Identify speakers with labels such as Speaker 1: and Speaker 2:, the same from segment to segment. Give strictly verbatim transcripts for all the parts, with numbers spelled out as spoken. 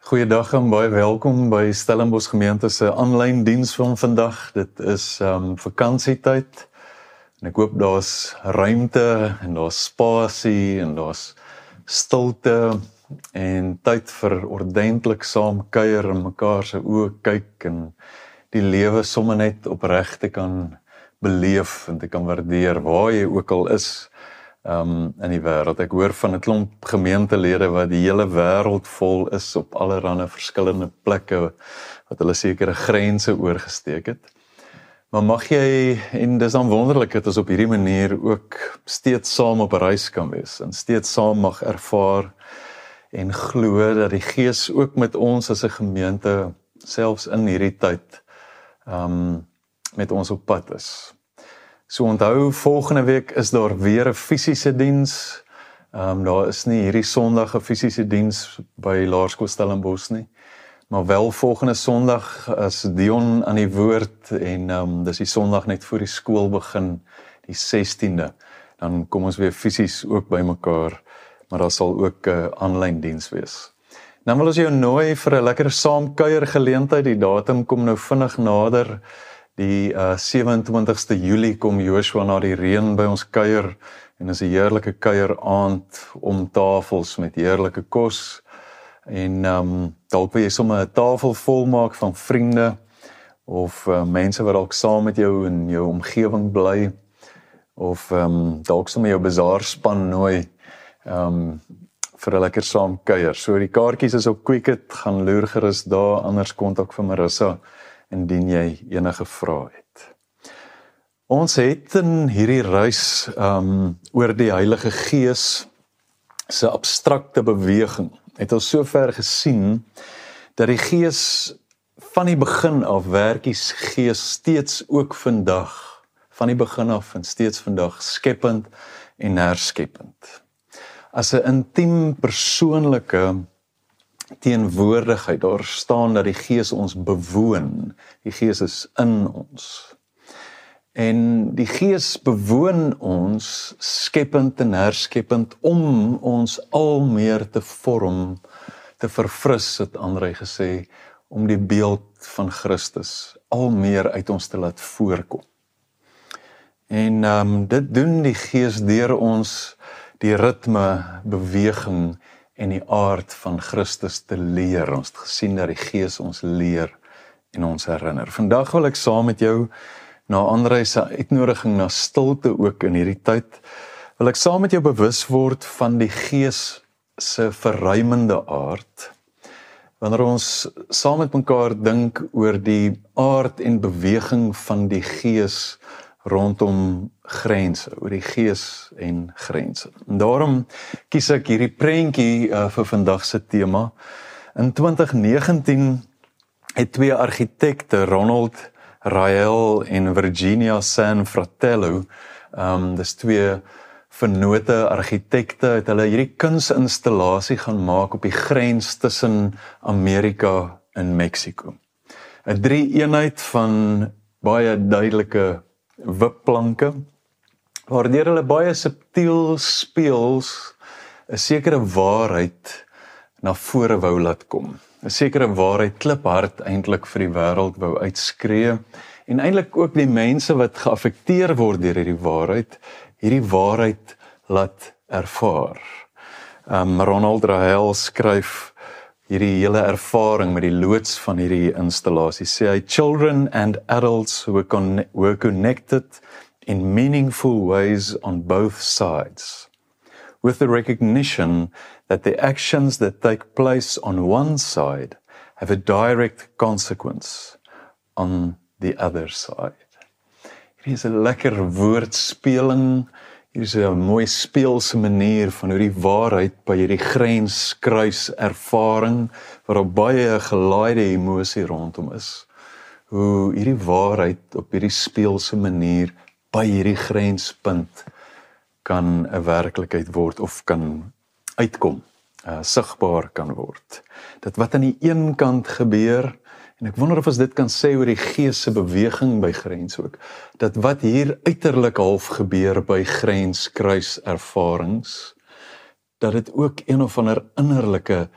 Speaker 1: Goeiedag en baie welkom by Stellenbosch Gemeente se aanlyn diens van vandag. Dit is um, vakansietyd en ek hoop daar's ruimte en daar's spasie en daar's stilte en tyd vir ordentlik saam kuier en mekaar se oë kyk en die lewe sommer net opreg te kan beleef en te kan waardeer waar jy ook al is. Um, in die wêreld. Ek hoor van 'n klomp gemeentelede wat die hele wêreld vol is op allerlei verskillende plekke wat hulle sekere grense oorgesteek het. Maar mag jy, en dis dan wonderlik dat ons op hierdie manier ook steeds saam op reis kan wees en steeds saam mag ervaar en glo dat die Gees ook met ons as 'n gemeente selfs in hierdie tyd um, met ons op pad is. So onthou, volgende week is daar weer 'n fisiese diens. Um, daar is nie hierdie Sondag 'n fisiese diens by Laerskool Stellenbosch nie, maar wel volgende Sondag as Dion aan die woord en um, dis die Sondag net voor die skool begin, die sestiende. Dan kom ons weer fisies ook by mekaar, maar daar sal ook 'n uh, aanlyn diens wees. Dan wil ons jou nooi vir 'n lekker saamkuier geleentheid. Die datum kom nou vinnig nader. Die uh, sewe en twintigste Julie kom Joshua na die reën by ons kuier en is 'n heerlike kuier aand om tafels met heerlike kos en um, dalk wil jy sommer 'n tafel vol maak van vriende of uh, mense wat dalk saam met jou in jou omgewing bly of um, dalk sommer jou bazaarspan nooi um, vir 'n lekker saam kuier. So die kaartjies is op Quicket, gaan loer gerus daar, anders kontak vir Marissa indien jy enige vrae het. Ons het in hierdie reis um, oor die Heilige Gees se abstrakte beweging, het ons sover gesien, dat die Gees van die begin af werk die Gees steeds ook vandag, van die begin af en steeds vandag, skepend en herskeppend. As 'n intiem persoonlike teenwoordigheid, daar staan dat die Gees ons bewoon, die Gees is in ons. En die Gees bewoon ons skepend en herskeppend om ons al meer te vorm, te verfris, het André gesê, om die beeld van Christus al meer uit ons te laat voorkom. En um, dit doen die Gees deur ons die ritme, beweging en die aard van Christus te leer. Ons het gesien dat die Gees ons leer en ons herinner. Vandag wil ek saam met jou, na André se uitnodiging na stilte ook in hierdie tyd, wil ek saam met jou bewus word van die Gees se verruimende aard. Wanneer ons saam met mekaar dink oor die aard en beweging van die Gees rondom grense, oor die Gees en grense. En daarom kies ek hierdie prentjie uh, vir vandag se tema. In twintig negentien het twee argitekte, Ronald Rael en Virginia San Fratello, um, dis twee vernote argitekte, het hulle hierdie kunsinstallasie gaan maak op die grens tussen Amerika en Mexico. 'n drie-eenheid van baie duidelike wipplanke, waardeur hulle baie subtiel speels 'n sekere waarheid na vore wou laat kom. 'n Sekere waarheid kliphard eintlik vir die wêreld wou uitskree en eintlik ook die mense wat geaffekteer word deur hierdie waarheid, hierdie waarheid laat ervaar. Um, Ronald Rael skryf hierdie hele ervaring met die loods van hierdie installasie, sê hy, children and adults were, con were connected in meaningful ways on both sides, with the recognition that the actions that take place on one side have a direct consequence on the other side. Hier is 'n lekker woordspeling, hier is 'n mooi speelse manier van hoe die waarheid by hierdie grenskruis ervaring, waarop baie gelaaide emosie rondom is, hoe hierdie waarheid op hierdie speelse manier by hierdie grenspunt kan 'n werklikheid word of kan uitkom, uh, sigbaar kan word. Dat wat aan die een kant gebeur, en ek wonder of ons dit kan sê oor die Gees se beweging by grens ook, dat wat hier uiterlik half gebeur by grenskruis ervarings, dat dit ook een of ander innerlike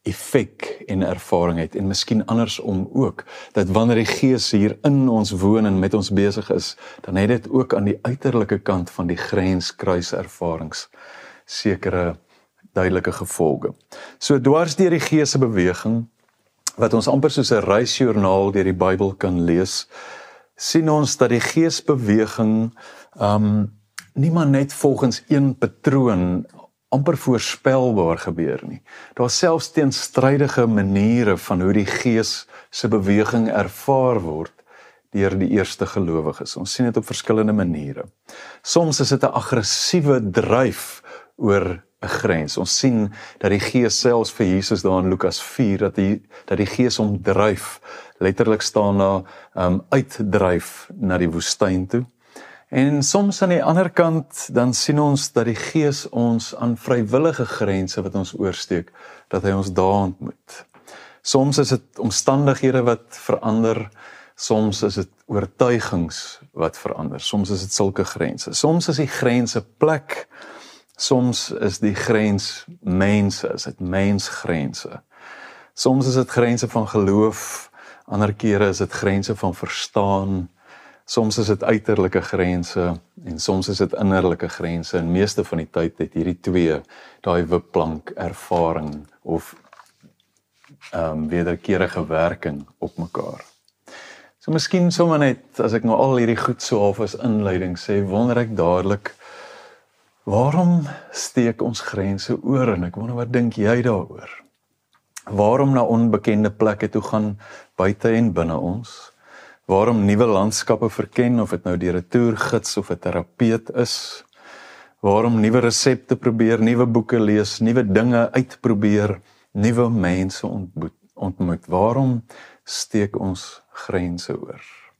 Speaker 1: effek en ervaring het, en miskien andersom ook, dat wanneer die Gees hier in ons woon en met ons besig is, dan het dit ook aan die uiterlike kant van die grenskruiservarings sekere duidelike gevolge. So dwars deur die Gees se beweging, wat ons amper soos 'n reisjoernaal deur die Bybel kan lees, sien ons dat die Geesbeweging um, nie maar net volgens een patroon amper voorspelbaar gebeur nie. Daar is selfs teenstrydige maniere van hoe die Gees se beweging ervaar word deur die eerste gelowiges. Ons sien dit op verskillende maniere. Soms is dit 'n aggressiewe dryf oor 'n grens. Ons sien dat die Gees selfs vir Jesus daar in Lukas vier, dat die, dat die Gees hom dryf, letterlik staan daar, um, uitdryf na die woestyn toe. En soms aan die ander kant, dan sien ons dat die Gees ons aan vrywillige grense wat ons oorsteek, dat hy ons daar ontmoet. Soms is dit omstandighede wat verander, soms is dit oortuigings wat verander, soms is dit sulke grense. Soms is die grense plek, soms is die grens mense, is dit mensgrense. Soms is dit grense van geloof, ander kere is dit grense van verstaan, soms is dit uiterlike grense, en soms is dit innerlike grense, en meeste van die tyd het hierdie twee, daai wipplank ervaring, of um, wederkerige werking op mekaar. So miskien sommer net, as ek nou al hierdie goed so half as inleiding sê, wonder ek dadelik, waarom steek ons grense oor, en ek wonder wat dink jy daaroor? Waarom na onbekende plekke toe gaan, buite en binne ons? Waarom nuwe landskappe verken, of dit nou deur 'n toergids of 'n terapeut is? Waarom nuwe resepte probeer, nuwe boeke lees, nuwe dinge uitprobeer, nuwe mense ontmoet, ontmoet? Waarom steek ons grense oor?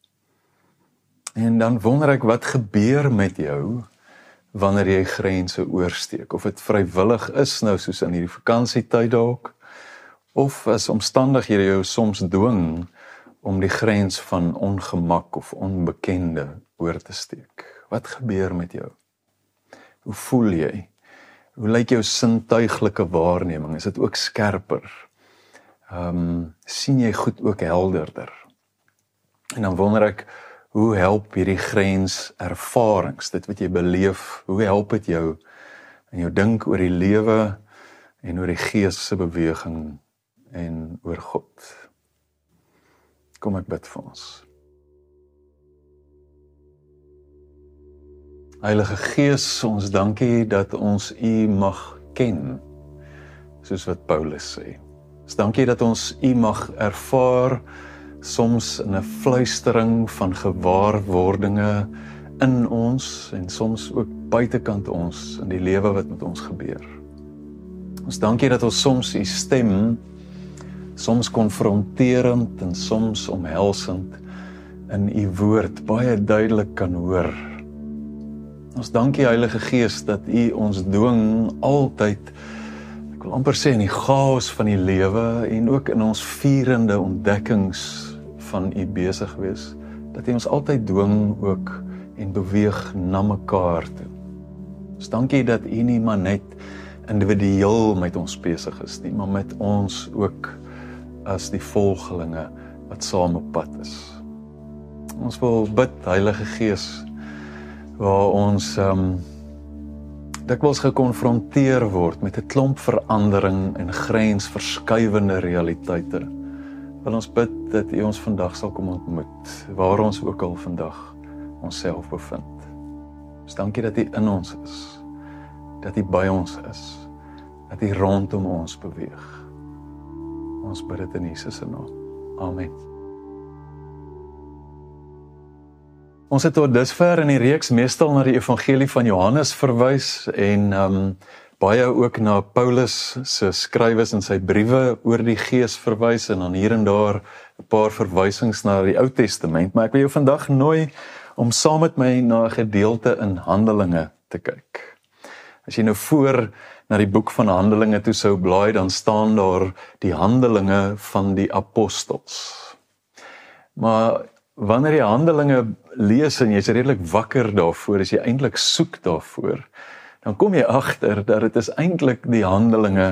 Speaker 1: En dan wonder ek, wat gebeur met jou wanneer jy grense oorsteek? Of dit vrywillig is, nou soos in hierdie vakansietyd dalk, of as omstandighede jou soms dwing om die grens van ongemak of onbekende oor te steek. Wat gebeur met jou? Hoe voel jy? Hoe lyk jou sintuiglike waarneming? Is dit ook skerper? Um, sien jy goed ook helderder? En dan wonder ek, hoe help hierdie grenservarings, dit wat jy beleef, hoe help dit jou in jou dink oor die lewe en oor die Gees se beweging en oor God? Kom ek bid vir ons. Heilige Gees, ons dankie dat ons U mag ken, soos wat Paulus sê. Ons dankie dat ons U mag ervaar, soms in 'n fluistering van gewaarwordinge in ons, en soms ook buitekant ons, in die lewe wat met ons gebeur. Ons dankie dat ons soms U stem, soms konfronterend en soms omhelsend, in U woord baie duidelik kan hoor. Ons dankie Heilige Gees dat U ons dwing altyd, ek wil amper sê in die chaos van die lewe en ook in ons vierende ontdekkings van U besig wees, dat U ons altyd dwing ook en beweeg na mekaar toe. Ons dankie dat U nie maar net individueel met ons besig is nie, maar met ons ook as die volgelinge wat saam op pad is. Ons wil bid, Heilige Gees, waar ons um, dikwels gekonfronteer word met 'n klomp verandering en grensverskuivende realiteite. Wil ons bid dat U ons vandag sal kom ontmoet, waar ons ook al vandag onsself bevind. Ons dankie dat U in ons is, dat U by ons is, dat U rondom ons beweeg. Ons bid dit in Jesus se naam. Amen. Ons het tot dusver in die reeks meestal na die evangelie van Johannes verwys en um, baie ook na Paulus se skrywes en sy briewe oor die Gees verwys en dan hier en daar 'n paar verwysings na die Ou Testament, maar ek wil jou vandag nooi om saam met my na 'n gedeelte in Handelinge te kyk. As jy nou voor na die boek van Handelinge toe sou blaai, dan staan daar die Handelinge van die Apostels. Maar wanneer jy Handelinge lees en jy's redelik wakker daarvoor, as jy eintlik soek daarvoor, dan kom jy agter dat dit is eintlik die Handelinge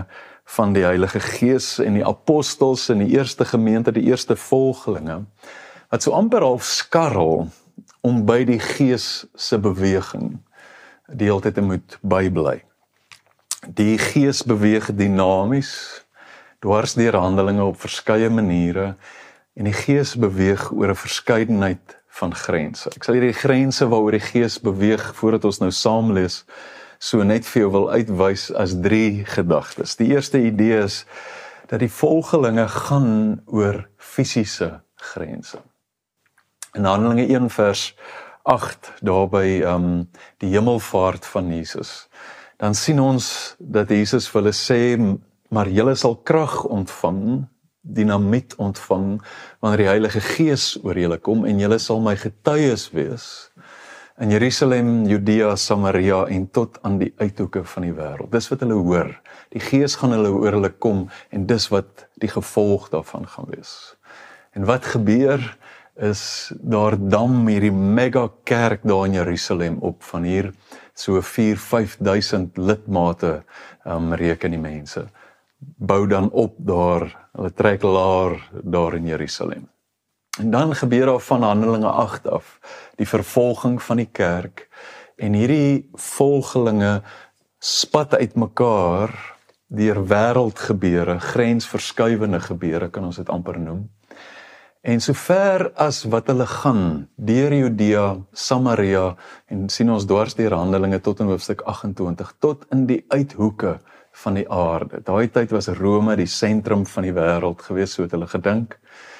Speaker 1: van die Heilige Gees en die apostels en die eerste gemeente, die eerste volgelinge, wat so amper half skarrel om by die Gees se beweging die hele tyd te moet bybly. Die Gees beweeg dinamies, dwars deur Handelinge op verskeie maniere, en die Gees beweeg oor 'n verskeidenheid van grense. Ek sal hierdie grense waaroor die Gees beweeg, voordat ons nou saam lees, so net vir jou wil uitwys as drie gedagtes. Die eerste idee is, dat die volgelinge gaan oor fisiese grense. In Handelinge een vers agt, daarby um, die hemelvaart van Jesus, dan sien ons dat Jesus vir hulle sê, maar julle sal krag ontvang, dinamiet ontvang, wanneer die Heilige Gees oor julle kom, en julle sal my getuies wees, in Jerusalem, Judea, Samaria, en tot aan die uithoeke van die wêreld. Dis wat hulle hoor. Die Gees gaan hulle oor hulle kom, en dis wat die gevolg daarvan gaan wees. En wat gebeur, is daar dam hierdie mega kerk daar in Jerusalem op, van hier so vier, vyf duisend lidmate, um, reken die mense, bou dan op daar, hulle trek laar daar in Jerusalem. En dan gebeur daar van Handelinge agt af, die vervolging van die kerk, en hierdie volgelinge spat uit mekaar, deur wêreldgebeure, grensverskuivende gebeure, kan ons dit amper noem. En so ver as wat hulle gaan, deur Judea, Samaria, en sien ons dwars deur Handelinge tot in hoofstuk agt en twintig, tot in die uithoeke van die aarde. Daai tyd was Rome die sentrum van die wêreld gewees, so het hulle gedink.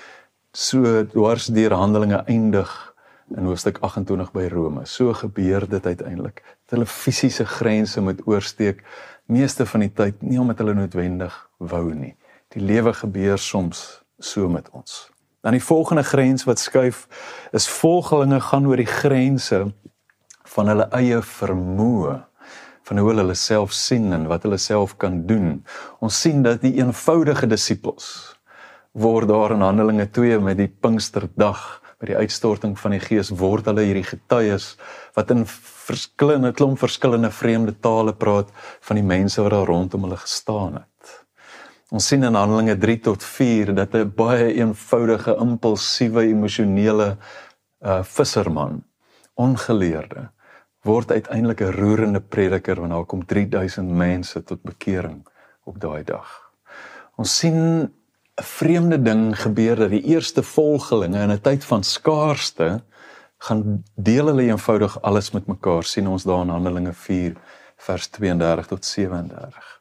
Speaker 1: So dwars deur Handelinge eindig in hoofstuk agt en twintig by Rome. So gebeur dit uiteindelik. Dat hulle fisiese grense moet oorsteek, meeste van die tyd nie omdat hulle noodwendig wou nie. Die lewe gebeur soms so met ons. Dan die volgende grens wat skuif, is volgelinge gaan oor die grense van hulle eie vermoë, van hoe hulle self sien en wat hulle self kan doen. Ons sien dat die eenvoudige disippels word daar in Handelinge twee met die Pinksterdag, met die uitstorting van die Gees, word hulle hierdie getuies wat in verskillende klomp verskillende vreemde tale praat van die mense wat daar rondom hulle gestaan het. Ons sien in Handelinge drie tot vier dat 'n baie eenvoudige, impulsiewe, emosionele uh, visserman, ongeleerde, word uiteindelik 'n roerende prediker, want daar kom drie duisend mense tot bekering op daai dag. Ons sien 'n vreemde ding gebeur, dat die eerste volgelinge in 'n tyd van skaarste, gaan deel hulle eenvoudig alles met mekaar, sien ons daar in Handelinge vier, vers tweeëndertig tot sewe-en-dertig.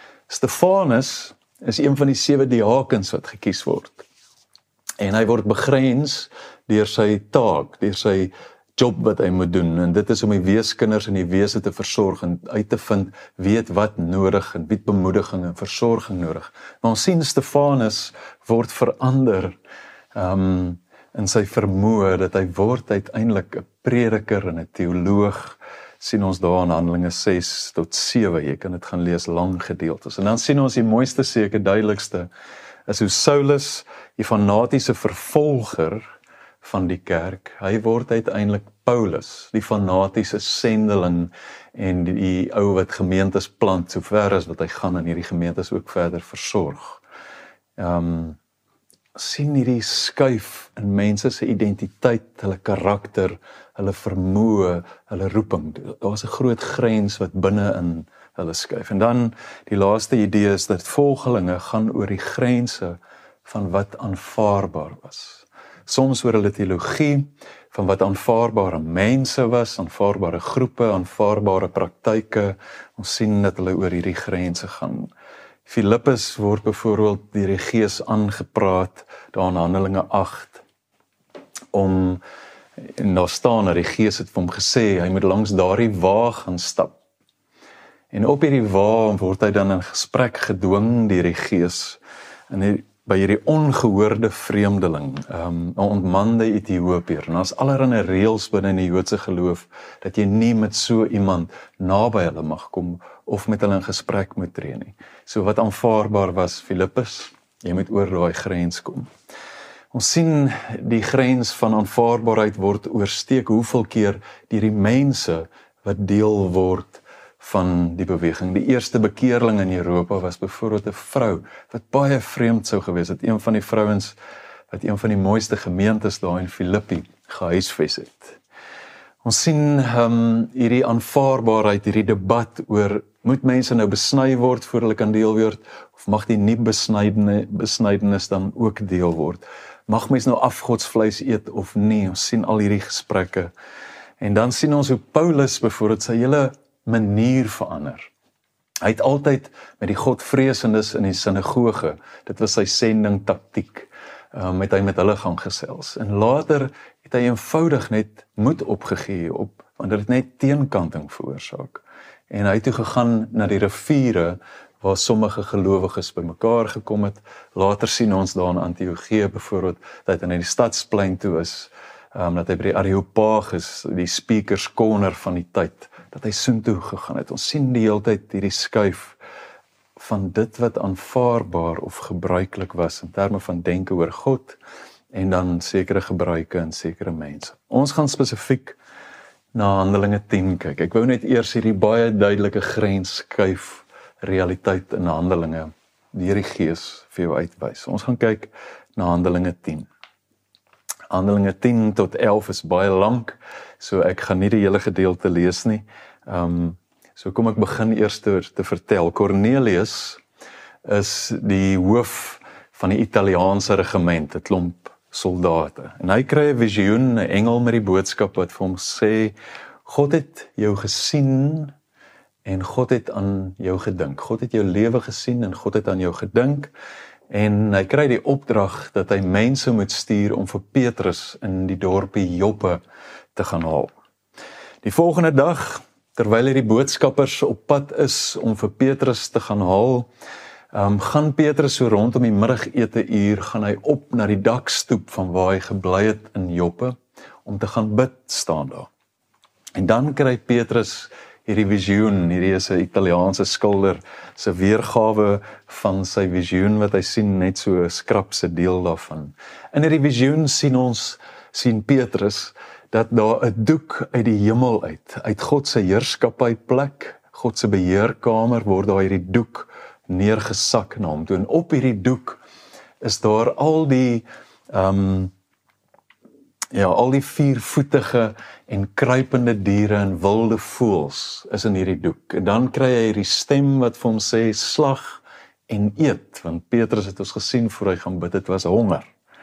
Speaker 1: Stefanus is een van die sewe diakens wat gekies word. En hy word begrens deur sy taak, deur sy job wat hy moet doen, en dit is om die weeskinders en die wese te versorg en uit te vind wie het wat nodig en wie het bemoediging en versorging nodig. Maar ons sien Stefanus word verander um, in sy vermoë, dat hy word uiteindelik 'n prediker en 'n teoloog, sien ons daar in Handelinge ses tot sewe, jy kan dit gaan lees, lang gedeeltes. En dan sien ons die mooiste, seker duidelikste, is hoe Saulus, die fanatiese vervolger van die kerk, hy word uiteindelik Paulus, die fanatiese sendeling en die, die ou wat gemeentes plant, so ver as wat hy gaan en hierdie gemeentes ook verder versorg. Um, sien hierdie skuif in mense se identiteit, hulle karakter, hulle vermoë, hulle roeping. Daar's 'n groot grens wat binne in hulle skuif. En dan die laaste idee is dat volgelinge gaan oor die grense van wat aanvaarbaar was. Soms oor hulle teologie, van wat aanvaarbare mense was, aanvaarbare groepe, aanvaarbare praktyke. Ons sien dat hulle oor hierdie grense gaan. Filippus word byvoorbeeld deur die Gees aangepraat, daar in Handelinge agt, om, en daar staan dat die Gees het vir hom gesê, hy moet langs daardie wa gaan stap. En op hierdie wa word hy dan in gesprek gedwing deur die Gees, en die, by hierdie ongehoorde vreemdeling, um, 'n ontmande Ethiopiër. En daar's allerlei reëls binne in die Joodse geloof, dat jy nie met so iemand naby hulle mag kom, of met hulle in gesprek moet tree nie. So wat aanvaarbaar was, Filippus, jy moet oor daai grens kom. Ons sien die grens van aanvaarbaarheid word oorsteek hoeveel keer deur die mense wat deel word van die beweging. Die eerste bekeerling in Europa was byvoorbeeld 'n vrou wat baie vreemd sou gewees het, een van die vrouens wat een van die mooiste gemeentes daar in Filippi gehuisves het. Ons sien um, hierdie aanvaarbaarheid, hierdie debat oor, moet mense nou besny word voor hulle kan deel word, of mag die nie besnydene, besnydenis dan ook deel word? Mag mens nou afgodsvleis eet of nie? Ons sien al hierdie gesprekke. En dan sien ons hoe Paulus byvoorbeeld sy hele manier verander. Hy het altyd met die godvreesendes in die sinagoge, dit was sy sending taktiek, um, het hy met hulle gaan gesels. En later het hy eenvoudig net moed opgegee op, want dit het net teenkanting veroorsaak. En hy het toe gegaan na die riviere, waar sommige gelowiges bymekaar gekom het. Later sien ons daar in Antiochië byvoorbeeld, dat hy na die stadsplein toe is, um, dat hy by die Areopagus, die speakers corner van die tyd, dat hy soontoe gegaan het. Ons sien die hele tyd hierdie skuif van dit wat aanvaarbaar of gebruiklik was, in terme van denke oor God, en dan sekere gebruike en sekere mense. Ons gaan spesifiek na Handelinge tien kyk. Ek wou net eers hierdie baie duidelike grens skuif realiteit in Handelinge deur die Gees vir jou uitwys. Ons gaan kyk na Handelinge tien. Handelinge tien tot elf is baie lank, so ek gaan nie die hele gedeelte lees nie. Um, so kom ek begin eers te, te vertel. Cornelius is die hoof van die Italiaanse regiment, 'n klomp soldate. En hy kry 'n visioen, 'n engel met die boodskap wat vir hom sê, God het jou gesien en God het aan jou gedink. God het jou lewe gesien en God het aan jou gedink. En hy kry die opdrag dat hy mense moet stuur om vir Petrus in die dorpie Joppe te gaan haal. Die volgende dag, terwyl hy die boodskappers op pad is om vir Petrus te gaan haal, um, gaan Petrus so rondom die middagete uur, gaan hy op na die dakstoep van waar hy gebly het in Joppe, om te gaan bid staan daar. En dan kry Petrus hierdie visioen, hierdie is 'n Italiaanse skilder, se weergawe van sy visioen wat hy sien, net so 'n skrapse deel daarvan. In hierdie visioen sien ons, sien Petrus, dat daar 'n doek uit die hemel uit, uit God se heerskappy plek, God se beheerkamer, word daar hierdie doek neergesak na hom toe. En op hierdie doek is daar al die, um, ja, al die viervoetige en kruipende diere en wilde voëls is in hierdie doek. En dan kry hy hierdie stem wat vir hom sê, slag en eet, want Petrus het ons gesien voor hy gaan bid, het was honger.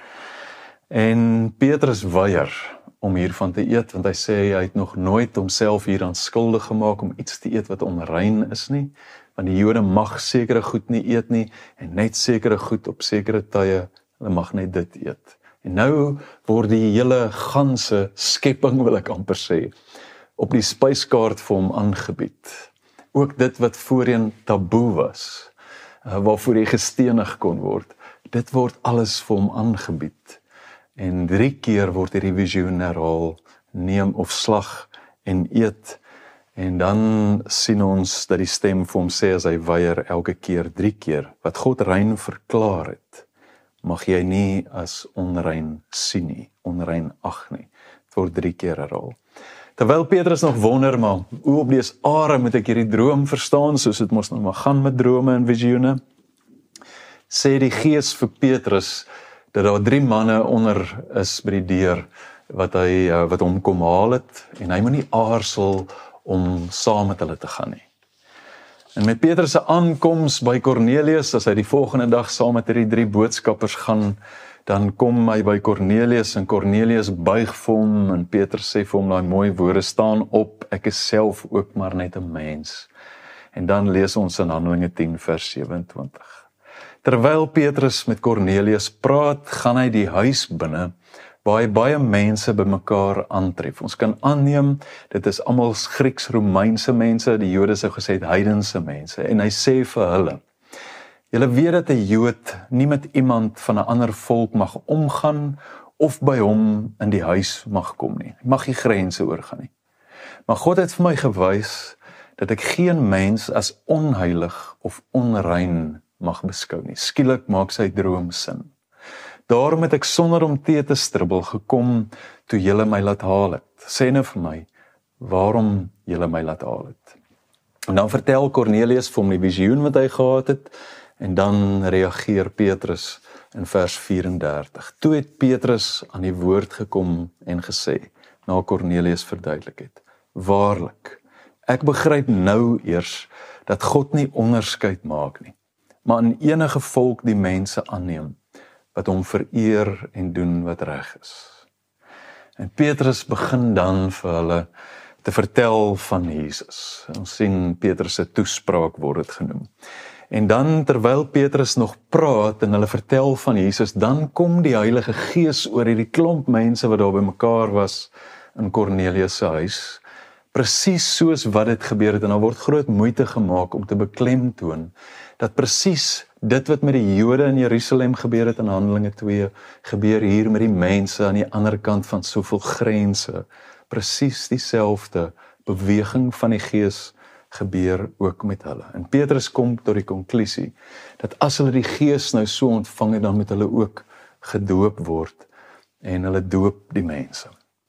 Speaker 1: En Petrus weier om hiervan te eet, want hy sê hy het nog nooit homself hieraan skuldig gemaak om iets te eet wat onrein is nie, want die Jode mag sekere goed nie eet nie, en net sekere goed op sekere tye, hulle mag net dit eet. En nou word die hele ganse skepping, wil ek amper sê, op die spyskaart vir hom aangebied. Ook dit wat voorheen taboe was, waarvoor hy gestenig kon word, dit word alles vir hom aangebied. En drie keer word hierdie visioen herhaal, neem of slag en eet. En dan sien ons dat die stem vir hom sê as hy weier elke keer, drie keer, wat God rein verklaar het, mag jy nie as onrein sien nie, onrein ag nie. Het word drie keer herhaal. Terwyl Petrus nog wonder, maar hoe op dese are moet ek hierdie droom verstaan, soos dit mos nou maar gaan met drome en visioene, sê die Gees vir Petrus, dat daar drie manne onder is by die deur, wat hy, wat hom kom haal het, en hy moet nie aarsel om saam met hulle te gaan nie. En met Petrus se aankoms by Cornelius, as hy die volgende dag saam met hierdie drie boodskappers gaan, dan kom hy by Cornelius, en Cornelius buig vir hom, en Petrus sê vir hom daai mooi woorde, staan op, ek is self ook maar net 'n mens. En dan lees ons in Handelinge tien vers sewe-en-twintig. Terwyl Petrus met Cornelius praat, gaan hy die huis binne, waar hy baie mense bymekaar aantref. Ons kan aanneem, dit is almal Grieks-Romeinse mense, die Jode sou gesê het heidense mense, en hy sê vir hulle, julle weet dat 'n Jood nie met iemand van 'n ander volk mag omgaan, of by hom in die huis mag kom nie. Hy mag nie grense oorgaan nie. Maar God het vir my gewys, dat ek geen mens as onheilig of onrein mag beskou nie. Skielik maak sy droom sin. Daarom het ek sonder om tee te stribbel gekom, toe julle my laat haal het. Sê nou vir my, waarom julle my laat haal het. En dan vertel Kornelius vir hom die visioen wat hy gehad het, en dan reageer Petrus in vers vyf-en-dertig. Toe het Petrus aan die woord gekom en gesê, na Kornelius verduidelik het, waarlik, ek begryp nou eers, dat God nie onderskeid maak nie, maar in enige volk die mense aanneem, wat hom vereer en doen wat reg is. En Petrus begin dan vir hulle te vertel van Jesus. Ons sien Petrus se toespraak word dit genoem. En dan terwyl Petrus nog praat en hulle vertel van Jesus, dan kom die Heilige Gees oor hierdie klomp mense wat daar bymekaar was in Kornelius se huis, presies soos wat dit gebeur het, en daar word groot moeite gemaak om te beklemtoon, dat presies dit wat met die Jode in Jerusalem gebeur het in Handelinge twee, gebeur hier met die mense aan die ander kant van soveel grense, presies dieselfde beweging van die Gees gebeur ook met hulle. En Petrus kom tot die konklusie, dat as hulle die Gees nou so ontvang het, dan moet hulle ook gedoop word, en hulle doop die mense.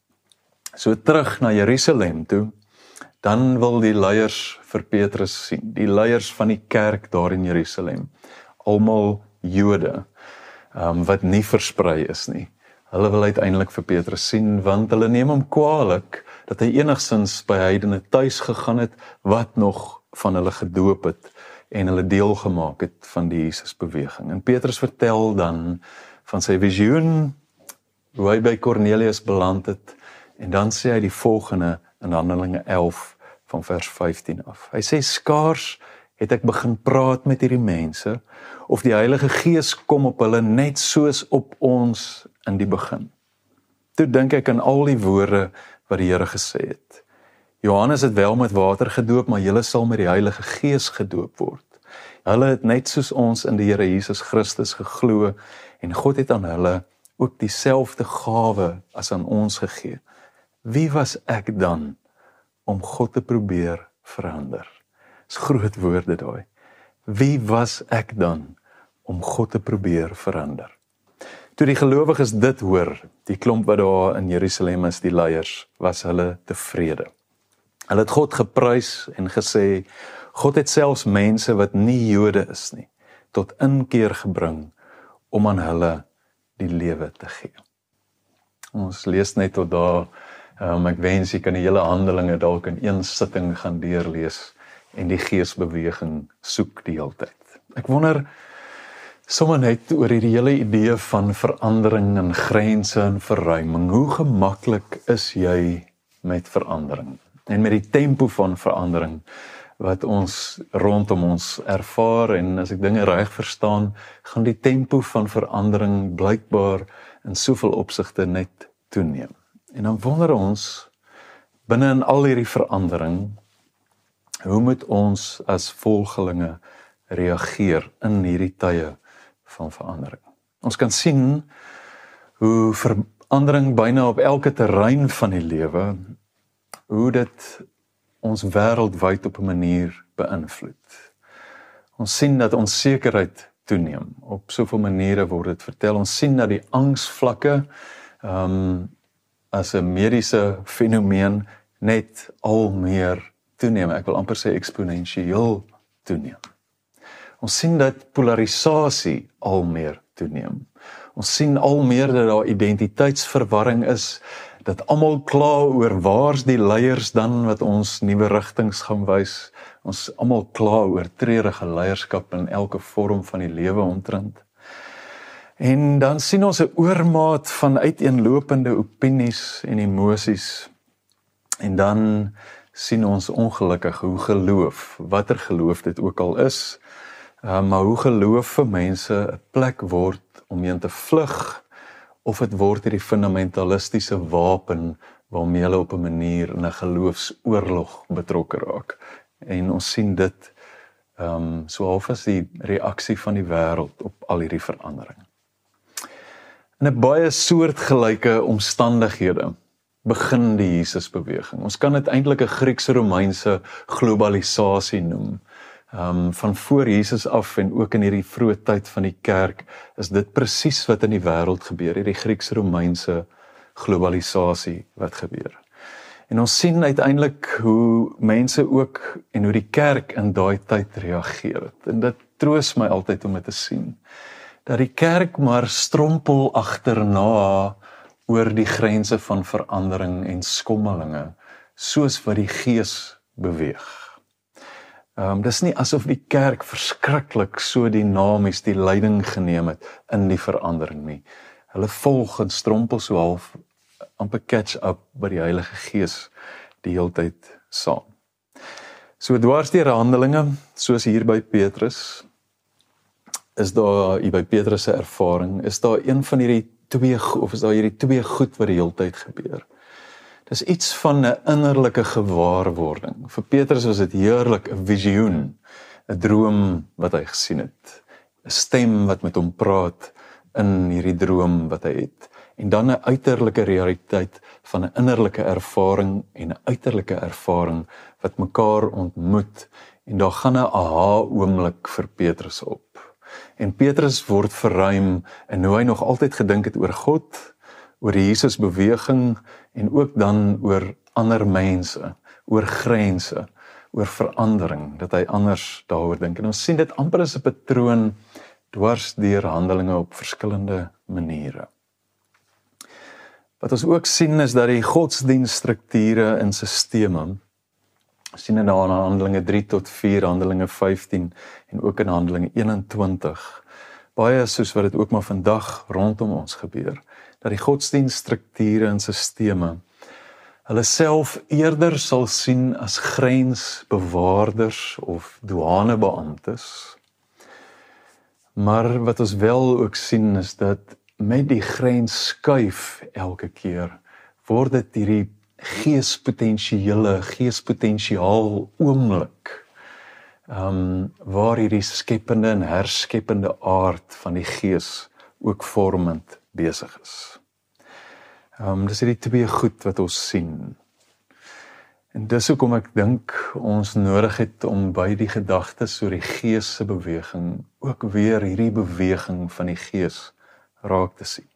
Speaker 1: So terug na Jerusalem toe, dan wil die leiers vir Petrus sien, die leiers van die kerk daar in Jerusalem, almal Jode, um, wat nie versprei is nie. Hulle wil uiteindelik vir Petrus sien, want hulle neem hom kwaalik, dat hy enigstens by heidene tuis gegaan het, wat nog van hulle gedoop het, en hulle deel gemaak het van die Jesusbeweging. En Petrus vertel dan van sy visioen, hoe hy by Kornelius beland het, en dan sê hy die volgende in Handelinge elf van vers vyftien af. Hy sê, skaars het ek begin praat met hierdie mense, of die Heilige Gees kom op hulle net soos op ons in die begin. Toe dink ek aan al die woorde wat die Here gesê het. Johannes het wel met water gedoop, maar julle sal met die Heilige Gees gedoop word. Hulle het net soos ons in die Here Jesus Christus geglo, en God het aan hulle ook dieselfde gawe as aan ons gegee. Wie was ek dan om God te probeer verander? Dis groot woorde daai. Wie was ek dan om God te probeer verander? Toe die gelowiges dit hoor, die klomp wat daar in Jerusalem is, die leiers, was hulle tevrede. Hulle het God geprys en gesê, God het selfs mense wat nie Jode is nie, tot inkeer gebring om aan hulle die lewe te gee. Ons lees net tot daar, um, ek wens jy kan die hele Handelinge dalk in een sitting gaan deurlees en die geesbeweging soek die hele tyd. Ek wonder sommer net oor hierdie hele idee van verandering en grense en verruiming. Hoe gemaklik is jy met verandering? En met die tempo van verandering wat ons rondom ons ervaar, en as ek dinge reg verstaan, gaan die tempo van verandering blykbaar in soveel opsigte net toeneem. En dan wonder ons, binne in al hierdie verandering, hoe moet ons as volgelinge reageer in hierdie tye van verandering? Ons kan sien hoe verandering byna op elke terrein van die lewe, hoe dit ons wêreldwyd op 'n manier beïnvloed. Ons sien dat onsekerheid toeneem. Op soveel maniere word dit vertel. Ons sien dat die angsvlakke um, as 'n mediese fenomeen net al meer toeneem. Ek wil amper sê eksponensieel toeneem. Ons sien dat polarisasie al meer toeneem. Ons sien al meer dat daar identiteitsverwarring is, dat almal kla oor waar's die leiers dan wat ons nuwe rigtings gaan wys. Ons almal kla oor treurige leierskap in elke vorm van die lewe omtrent. En dan sien ons 'n oormaat van uiteenlopende opinies en emosies. En dan sien ons ongelukkig hoe geloof, watter geloof dit ook al is, uh, maar hoe geloof vir mense 'n plek word om heen te vlug, of het word hierdie fundamentalistiese wapen waarmee hulle op 'n manier in 'n geloofsoorlog betrokke raak. En ons sien dit um, so half as die reaksie van die wêreld op al hierdie verandering. In 'n baie soortgelyke omstandighede begin die Jesusbeweging. Ons kan dit eintlik 'n Grieks-Romeinse globalisasie noem. Um, van voor Jesus af en ook in hierdie vroeë tyd van die kerk, is dit presies wat in die wêreld gebeur, hierdie Grieks-Romeinse globalisasie wat gebeur. En ons sien uiteindelik hoe mense ook en hoe die kerk in daai tyd reageer het. En dit troos my altyd om dit te sien. Dat die kerk maar strompel agterna oor die grense van verandering en skommelinge, soos wat die Gees beweeg. Um, dis nie asof die kerk verskriklik so dinamies die leiding geneem het in die verandering nie. Hulle volg en strompel so half amper catch up by die Heilige Gees die heeltyd saam. So dwars deur Handelinge, soos hier by Petrus, is daar hier by Petrus se ervaring, is daar een van hierdie twee, of is daar hierdie twee goed wat die heeltyd gebeur. Dis iets van 'n innerlike gewaarwording. Vir Petrus was dit heerlik, 'n visioen, 'n droom wat hy gesien het, 'n stem wat met hom praat in hierdie droom wat hy het. En dan 'n uiterlike realiteit van 'n innerlike ervaring en 'n uiterlike ervaring wat mekaar ontmoet. En daar gaan 'n aha-oomblik vir Petrus op. En Petrus word verruim in hoe hy nog altyd gedink het oor God, oor Jesus beweging en ook dan oor ander mense, oor grense, oor verandering, dat hy anders daaroor dink. En ons sien dit amper as 'n patroon dwars deur Handelinge op verskillende maniere. Wat ons ook sien is dat die godsdienststrukture en sisteme, sien dit daar in Handelinge drie tot vier, Handelinge vyftien en ook in Handelinge eenentwintig, baie soos wat dit ook maar vandag rondom ons gebeur, dat die godsdienststrukture en sisteme hulle self eerder sal sien as grensbewaarders of douanebeamptes. Maar wat ons wel ook sien is dat met die grens skuif elke keer, word dit hierdie geespotensiële, geespotensiaal oomblik, um, waar hierdie skepende en herskeppende aard van die gees ook vormend besig is. Um, dis hierdie twee goed wat ons sien. En dis hoekom ek dink ons nodig het om by die gedagtes oor die gees se beweging, ook weer hierdie beweging van die gees raak te sien.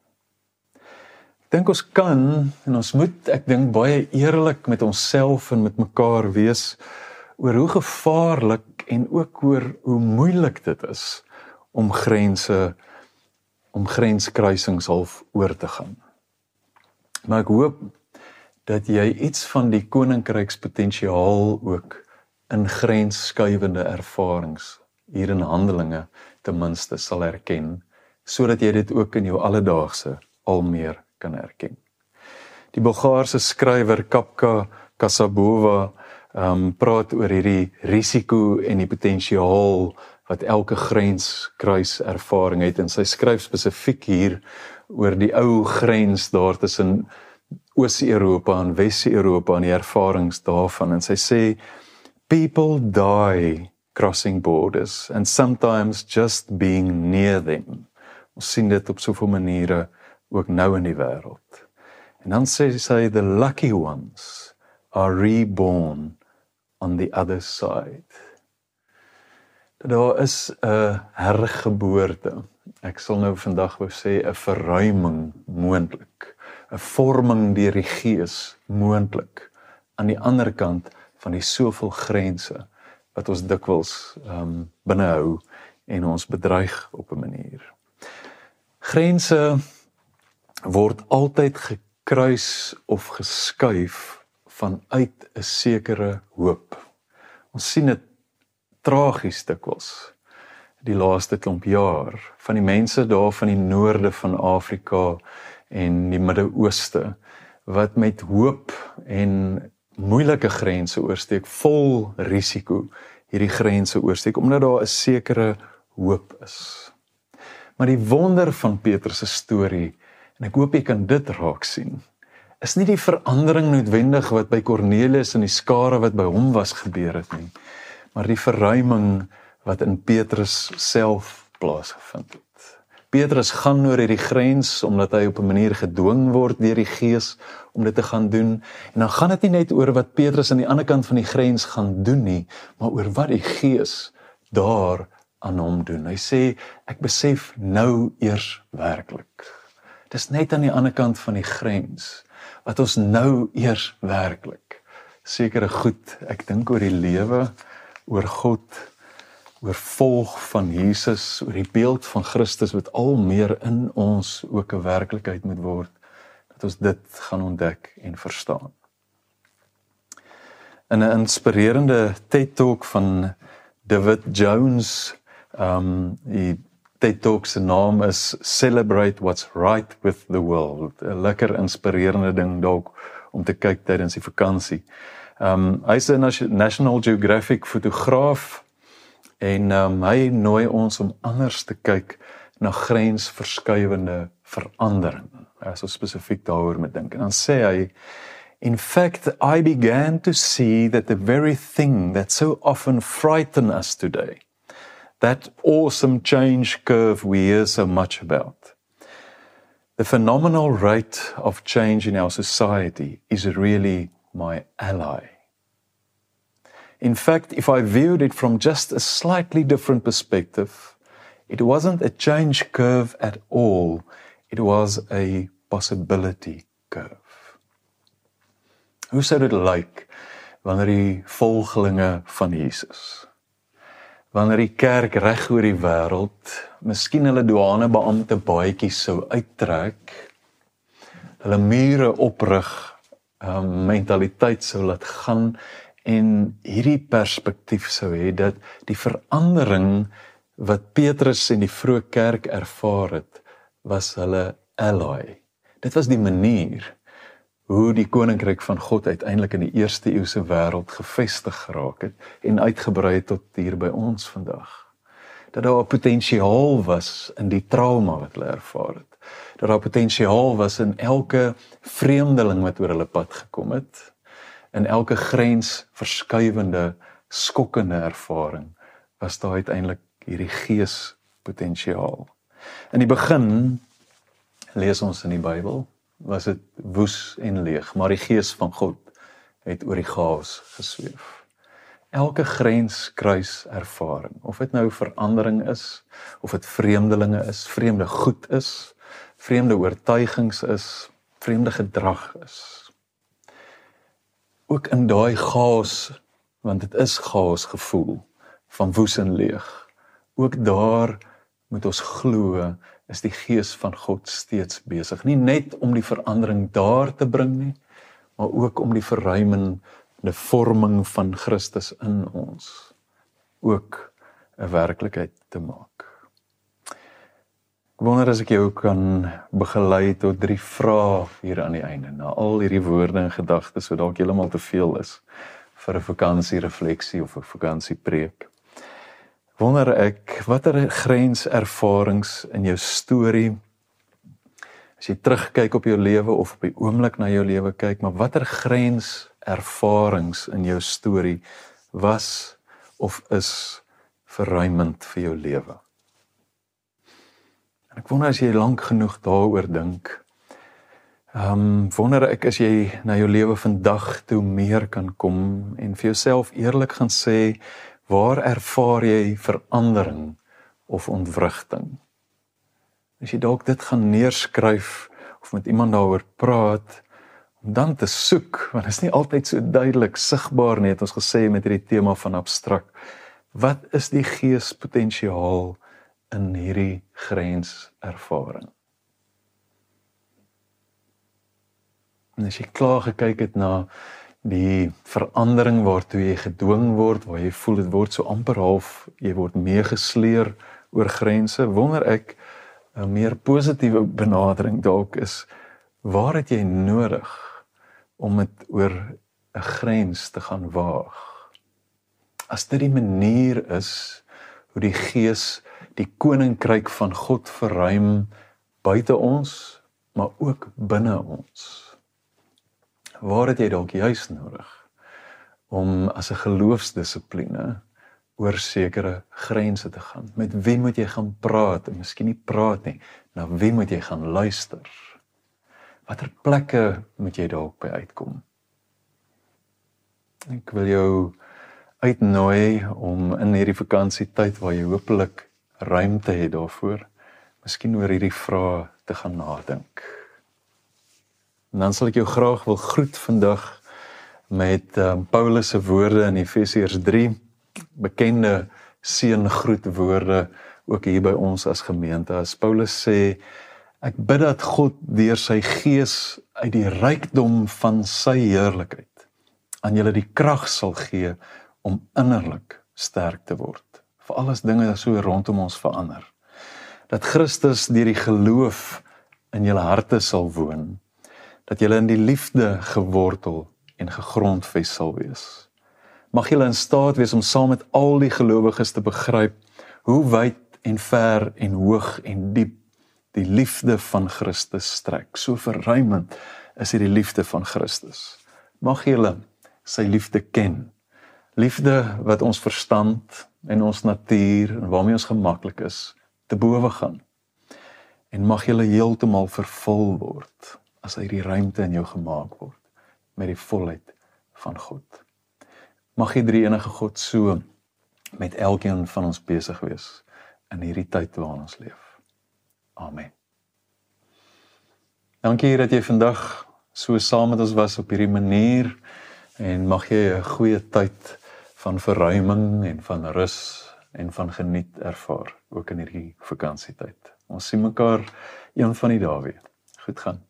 Speaker 1: Ek dink ons kan, en ons moet, ek dink baie eerlik met onsself en met mekaar wees, oor hoe gevaarlik en ook oor hoe moeilik dit is, om grense, om grenskruisings half oor te gaan. Maar ek hoop, dat jy iets van die koninkrykspotensiaal ook in grensskuivende ervarings, hier in Handelinge, ten minste sal herken, sodat jy dit ook in jou alledaagse al meer kan herken. Die Bulgaarse skrywer Kapka Kasabova um, praat oor hierdie risiko en die potensiaal wat elke grenskruis ervaring het, en sy skryf spesifiek hier oor die ou grens daar tussen Oos-Europa en Wes-Europa en die ervarings daarvan, en sy sê, people die crossing borders, and sometimes just being near them. Ons sien dit op soveel maniere ook nou in die wêreld. En dan sê sy, the lucky ones are reborn on the other side. Dat daar is 'n hergeboorte. Ek sal nou vandag wou sê 'n verruiming moontlik, 'n vorming deur die Gees moontlik aan die ander kant van die soveel grense wat ons dikwels um, binnehou en ons bedreig op 'n manier. Grense word altyd gekruis of geskuif vanuit 'n sekere hoop. Ons sien dit tragies dikwels die laaste klomp jaar van die mense daar van die noorde van Afrika en die Midde-Ooste wat met hoop en moeilike grense oorsteek, vol risiko hierdie grense oorsteek, omdat daar 'n sekere hoop is. Maar die wonder van Petrus se storie, en ek hoop jy kan dit raak sien, is nie die verandering noodwendig wat by Cornelius en die skare wat by hom was gebeur het nie, maar die verruiming wat in Petrus self plaasgevind het. Petrus gaan oor hierdie grens, omdat hy op 'n manier gedwing word deur die Gees om dit te gaan doen, en dan gaan dit nie net oor wat Petrus aan die ander kant van die grens gaan doen nie, maar oor wat die Gees daar aan hom doen. Hy sê, ek besef nou eers werklik. Dis net aan die ander kant van die grens, wat ons nou eers werklik sekere goed, ek dink oor die lewe, oor God, oor volg van Jesus, oor die beeld van Christus wat al meer in ons ook 'n werklikheid moet word, dat ons dit gaan ontdek en verstaan. In 'n inspirerende TED Talk van David Jones, um, die TED Talk se naam is Celebrate What's Right with the World. 'n Lekker inspirerende ding dalk om te kyk tydens die vakansie. Um, hy is 'n National Geographic fotograaf en um, hy nooi ons om anders te kyk na grensverskuivende verandering. As ons spesifiek daaroor moet dink. En dan sê hy, in fact, I began to see that the very thing that so often frighten us today, that awesome change curve we hear so much about, the phenomenal rate of change in our society is really my ally. In fact, if I viewed it from just a slightly different perspective, it wasn't a change curve at all, it was a possibility curve. Hoe sou dit lyk wanneer die volgelinge van Jesus, wanneer die kerk reg oor die wêreld, miskien hulle douanebeampte baadjies sou uittrek, hulle mure oprig, um, mentaliteit sou laat gaan en hierdie perspektief sou hê dat die verandering wat Petrus en die vroeë kerk ervaar het, was hulle ally. Dit was die manier hoe die koninkryk van God uiteindelik in die eerste eeuse wêreld gevestig geraak het en uitgebrei het tot hier by ons vandag. Dat daar 'n potensiaal was in die trauma wat hulle ervaar het. Dat daar potensiaal was in elke vreemdeling wat oor hulle pad gekom het, in elke grensverskuivende, skokkende ervaring, was daar uiteindelik hierdie geespotensiaal. In die begin, lees ons in die Bybel, was dit woes en leeg, maar die gees van God het oor die chaos gesweef. Elke grenskruis ervaring, of dit nou verandering is, of dit vreemdelinge is, vreemde goed is, vreemde oortuigings is, vreemde gedrag is. Ook in daai chaos, want dit is chaos gevoel, van woes en leeg, ook daar moet ons glo, is die gees van God steeds besig. Nie net om die verandering daar te bring nie, maar ook om die verruimende vorming van Christus in ons ook 'n werklikheid te maak. Ek wonder as ek jou kan begelei tot drie vrae hier aan die einde, na al hierdie woorde en gedagtes, so dalk heeltemal te veel is vir 'n vakansie-refleksie of 'n vakantiepreek. Wonder ek, watter grenservarings in jou storie, as jy terugkyk op jou lewe of op die oomblik na jou lewe kyk, maar watter grenservarings in jou storie was of is verruimend vir jou lewe? En ek wonder as jy lank genoeg daaroor dink, um, wonder ek as jy na jou lewe vandag toe meer kan kom en vir jouself eerlik gaan sê, waar ervaar jy verandering of ontwrigting? As jy dalk dit gaan neerskryf of met iemand daaroor praat, om dan te soek, want dit is nie altyd so duidelik sigbaar nie, het ons gesê met hierdie tema van abstrakt. Wat is die geespotensiaal in hierdie grenservaring? En as jy klaar gekyk het na die verandering waartoe jy gedwing word, waar jy voel dit word so amper half, jy word meegesleer oor grense, wonder ek 'n meer positiewe benadering dalk is, waar het jy nodig om dit oor 'n grens te gaan waag? As dit die manier is hoe die Gees die koninkryk van God verruim buite ons, maar ook binne ons. Waar het jy dalk juis nodig om as 'n geloofsdissipline oor sekere grense te gaan? Met wie moet jy gaan praat? En miskien nie praat nie, na wie moet jy gaan luister? Watter plekke moet jy dalk by uitkom? Ek wil jou uitnooi om in hierdie vakansietyd waar jy hopelik ruimte het daarvoor, miskien oor hierdie vrae te gaan nadink. En dan sal ek jou graag wil groet vandag met um, Paulus se woorde in Efesiërs drie, bekende seëngroetwoorde ook hier by ons as gemeente. As Paulus sê, ek bid dat God deur sy gees uit die rykdom van sy heerlikheid aan julle die krag sal gee om innerlik sterk te word. Vir alles dinge so rondom ons verander. Dat Christus deur die geloof in julle harte sal woon. Dat julle in die liefde gewortel en gegrondves sal wees. Mag julle in staat wees om saam met al die gelowiges te begryp hoe wyd en ver en hoog en diep die liefde van Christus strek. So verruimend is hier die liefde van Christus. Mag julle sy liefde ken. Liefde wat ons verstand en ons natuur en waarmee ons gemaklik is, te bowe gaan. En mag julle heeltemal vervul word as hy die ruimte in jou gemaak word met die volheid van God. Mag die drie enige God so met elkeen van ons besig wees in hierdie tyd waarin ons leef. Amen. Dankie dat jy vandag so saam met ons was op hierdie manier en mag jy 'n goeie tyd van verruiming en van rus en van geniet ervaar, ook in hierdie vakansietyd. Ons sien mekaar een van die dae weer. Goed gaan.